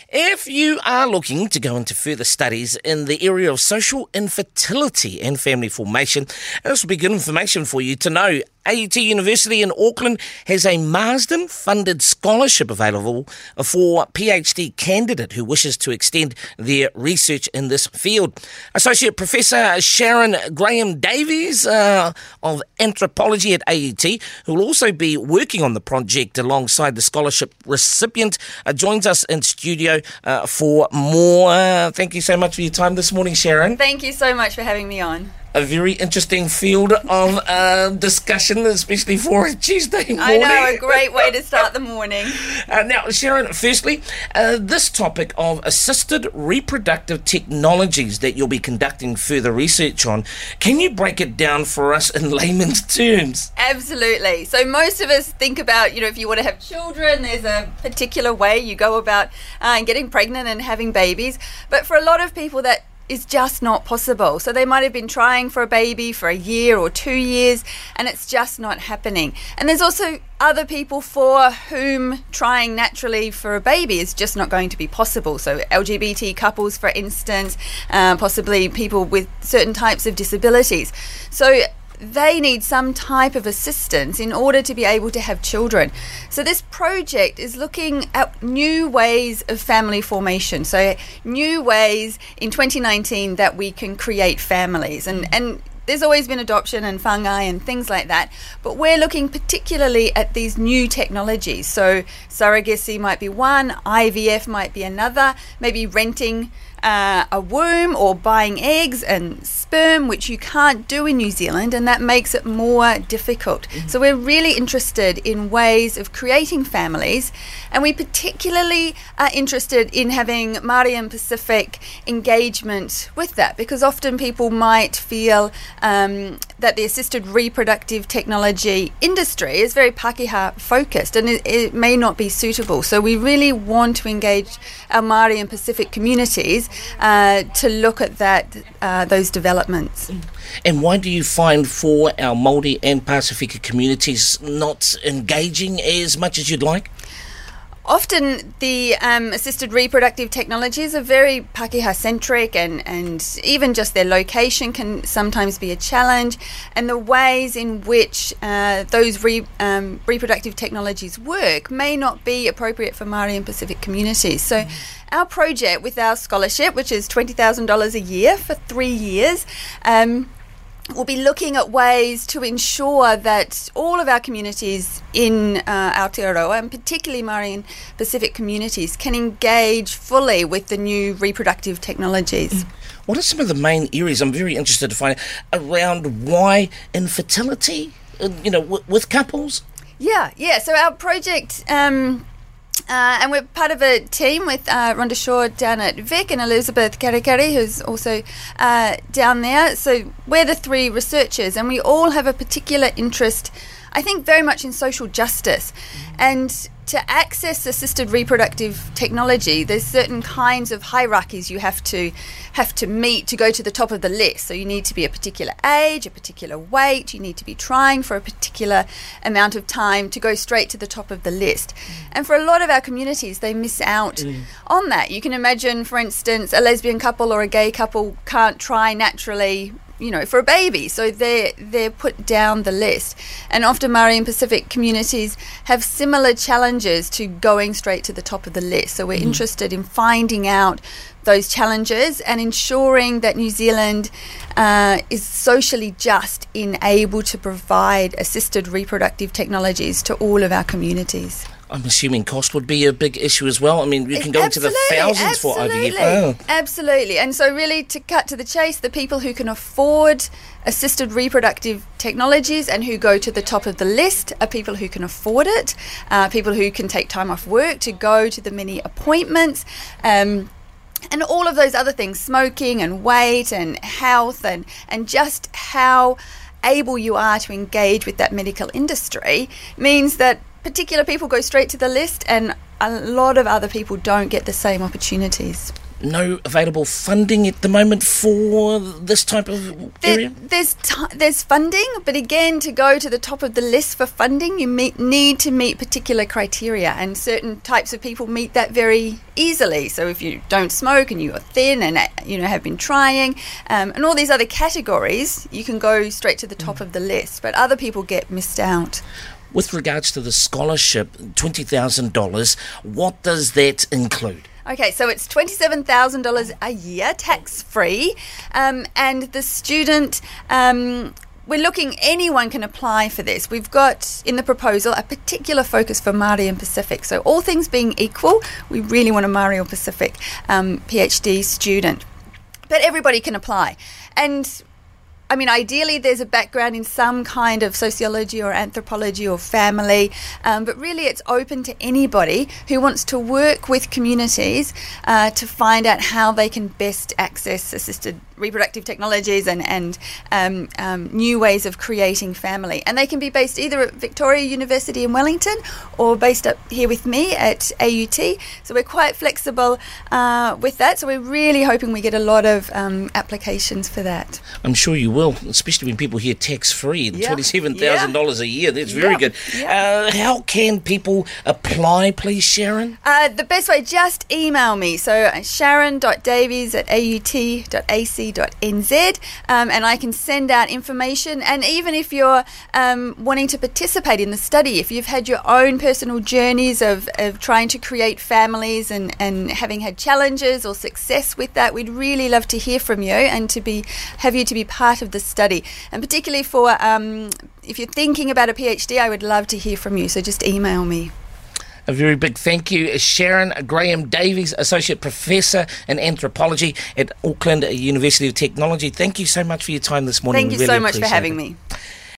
If you are looking to go into further studies in the area of social infertility and family formation, this will be good information for you to know. AUT University in Auckland has a Marsden-funded scholarship available for a PhD candidate who wishes to extend their research in this field. Associate Professor Sharon Graham-Davies of Anthropology at AUT, who will also be working on the project alongside the scholarship recipient, joins us in studio for more. Thank you so much for your time this morning, Sharon. Thank you so much for having me on. A very interesting field of discussion, especially for a Tuesday morning. I know, a great way to start the morning. Now, Sharon, firstly, this topic of assisted reproductive technologies that you'll be conducting further research on, can you break it down for us in layman's terms? Absolutely. So most of us think about, if you want to have children, there's a particular way you go about getting pregnant and having babies. But for a lot of people, that is just not possible. So they might have been trying for a baby for a year or 2 years and it's just not happening. And there's also other people for whom trying naturally for a baby is just not going to be possible. So LGBT couples, for instance, possibly people with certain types of disabilities. So they need some type of assistance in order to be able to have children. So this project is looking at new ways of family formation. So new ways in 2019 that we can create families. And there's always been adoption and fungi and things like that, but we're looking particularly at these new technologies. So surrogacy might be one, IVF might be another, maybe renting a womb or buying eggs and sperm, which you can't do in New Zealand, and that makes it more difficult. So we're really interested in ways of creating families, and we particularly are interested in having Māori and Pacific engagement with that, because often people might feel that the assisted reproductive technology industry is very Pākehā focused, and it may not be suitable. So we really want to engage our Māori and Pacific communities to look at those developments. And why do you find for our Māori and Pasifika communities not engaging as much as you'd like? Often the assisted reproductive technologies are very Pākehā-centric, and even just their location can sometimes be a challenge, and the ways in which those reproductive technologies work may not be appropriate for Māori and Pacific communities. So our project with our scholarship, which is $20,000 a year for 3 years, we'll be looking at ways to ensure that all of our communities in Aotearoa, and particularly Māori and Pacific communities, can engage fully with the new reproductive technologies. What are some of the main areas, I'm very interested to find out, around why infertility, with couples? Yeah. So our project... and we're part of a team with Rhonda Shaw down at Vic and Elizabeth Karikari, who's also down there. So we're the three researchers, and we all have a particular interest, I think, very much in social justice. And to access assisted reproductive technology, there's certain kinds of hierarchies you have to meet to go to the top of the list. So you need to be a particular age, a particular weight, you need to be trying for a particular amount of time to go straight to the top of the list. And for a lot of our communities, they miss out on that. You can imagine, for instance, a lesbian couple or a gay couple can't try naturally for a baby, so they're put down the list. And often Māori and Pacific communities have similar challenges to going straight to the top of the list. So we're interested in finding out those challenges and ensuring that New Zealand is socially just in able to provide assisted reproductive technologies to all of our communities. I'm assuming cost would be a big issue as well. I mean, you can go into the thousands for IVF. Oh. Absolutely. And so really, to cut to the chase, the people who can afford assisted reproductive technologies and who go to the top of the list are people who can afford it, people who can take time off work to go to the many appointments, and all of those other things, smoking and weight and health and just how able you are to engage with that medical industry means that particular people go straight to the list and a lot of other people don't get the same opportunities. no available funding at the moment for this type of area? There's funding, but again, to go to the top of the list for funding, you need to meet particular criteria, and certain types of people meet that very easily. So if you don't smoke and you are thin and have been trying, and all these other categories, you can go straight to the top of the list. But other people get missed out. With regards to the scholarship, $20,000, what does that include? Okay, so it's $27,000 a year, tax-free, and the student, we're looking, anyone can apply for this. We've got in the proposal a particular focus for Māori and Pacific. So all things being equal, we really want a Māori or Pacific PhD student. But everybody can apply. And I mean, ideally, there's a background in some kind of sociology or anthropology or family, but really it's open to anybody who wants to work with communities to find out how they can best access assisted reproductive technologies and new ways of creating family. And they can be based either at Victoria University in Wellington or based up here with me at AUT. So we're quite flexible with that. So we're really hoping we get a lot of applications for that. I'm sure you will, especially when people hear tax-free, Yeah. $27,000 a year. That's very good. Yeah. How can people apply, please, Sharon? The best way, just email me. So sharon.davies@aut.ac.nz, and I can send out information. And even if you're wanting to participate in the study, if you've had your own personal journeys of trying to create families and having had challenges or success with that, we'd really love to hear from you and have you to be part of the study. And particularly for if you're thinking about a PhD, I would love to hear from you. So just email me. A very big thank you, Sharon Graham-Davies, Associate Professor in Anthropology at Auckland University of Technology. Thank you so much for your time this morning. Thank you Really so much for appreciate having it. me.